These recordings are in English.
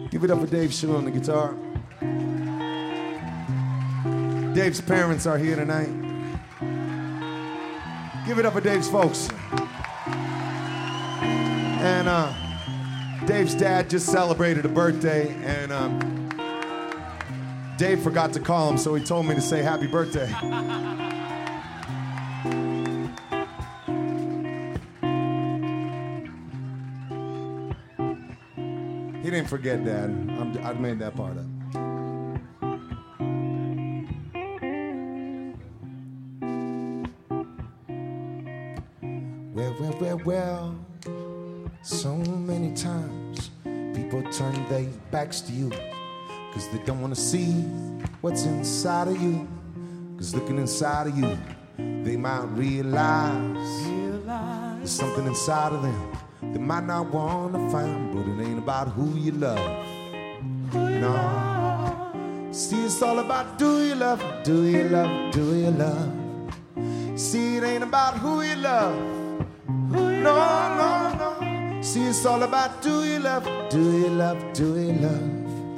Give it up for Dave Schill on the guitar. Dave's parents are here tonight. Give it up for Dave's folks. And Dave's dad just celebrated a birthday, and Dave forgot to call him, so he told me to say happy birthday. He didn't forget, Dad. I've made that part up. Well, so many times people turn their backs to you because they don't want to see what's inside of you. Because looking inside of you, they might realize there's something inside of them they might not want to find, but it ain't about who you love. No. See, it's all about do you love, do you love, do you love. See, it ain't about who you love. No, no, no. See, it's all about do you love, do you love, do you love.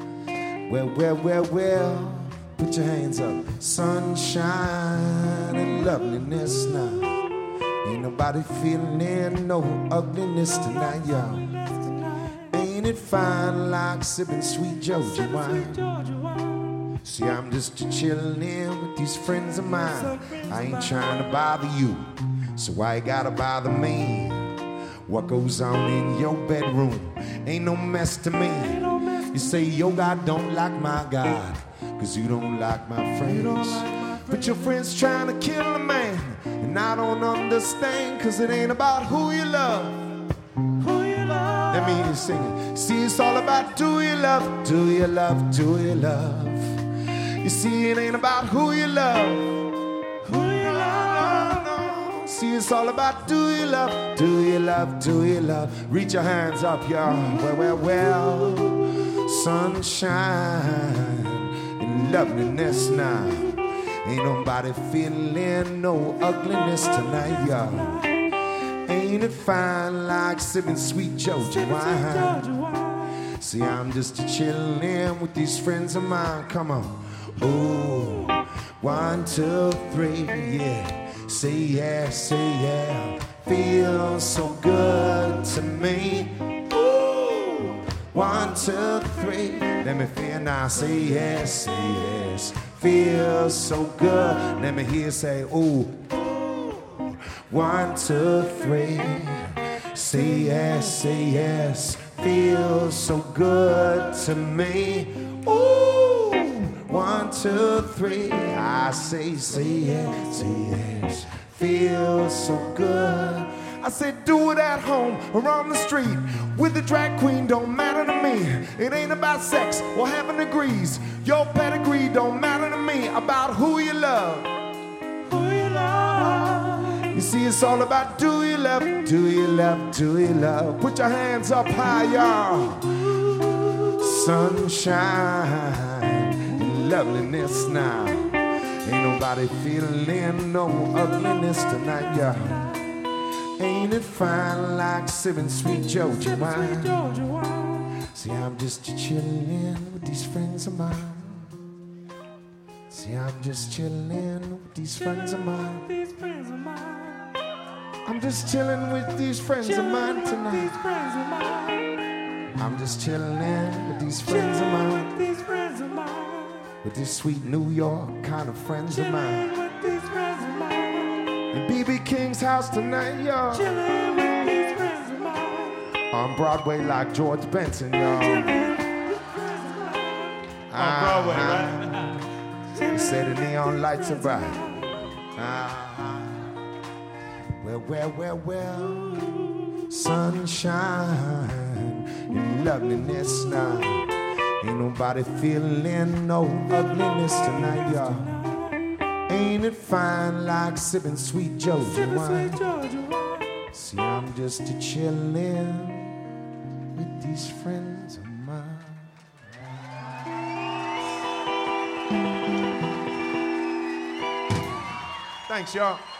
Well, put your hands up. Sunshine and loveliness now. Ain't nobody feeling no ugliness tonight, y'all. Ain't it fine like sipping sweet Georgia wine? See, I'm just chillin' with these friends of mine. I ain't trying to bother you, so why you gotta bother me? What goes on in your bedroom ain't no mess to me. You say your God don't like my God, cause you don't like my friends. But your friends trying to kill a man, and I don't understand, cause it ain't about who you love. Let me hear you sing it. See, it's all about do you love, do you love, do you love. You see, it ain't about who you love. See, it's all about do you love, do you love, do you love. Reach your hands up, y'all. Well, sunshine and loveliness now. Ain't nobody feeling no ugliness tonight, y'all. Ain't it fine like sipping sweet Georgia wine? See, I'm just chillin' with these friends of mine. Come on. Oh, 1, 2, 3, yeah. Say yeah, feels so good to me. Ooh, 1, 2, 3, let me feel now. Say yes, feels so good. Let me hear say ooh. 1, 2, 3, say yes, feels so good to me. Ooh, 1, 2, 3, I say yes, feels so good. I said do it at home or on the street with the drag queen, don't matter to me. It ain't about sex or having degrees. Your pedigree don't matter to me. About who you love. You see, it's all about do you love, do you love, do you love. Put your hands up high, y'all. Sunshine and loveliness now. Ain't nobody feeling no ugliness tonight, y'all. Ain't it fine like sipping sweet Georgia wine? See, I'm just chillin' with these friends of mine. See, I'm just chillin' with these friends of mine. I'm just chillin' with these friends of mine tonight. I'm just chillin' with these friends of mine. With these sweet New York kind of friends of mine. In B.B. King's house tonight, y'all. On Broadway like George Benson, y'all. On Broadway, right? They say the neon lights are bright. Well, sunshine and loveliness now. Ain't nobody feeling no ugliness tonight, y'all. Ain't it fine like sipping sweet Georgia wine? See, I'm just chillin' with these friends of mine. Thanks, y'all.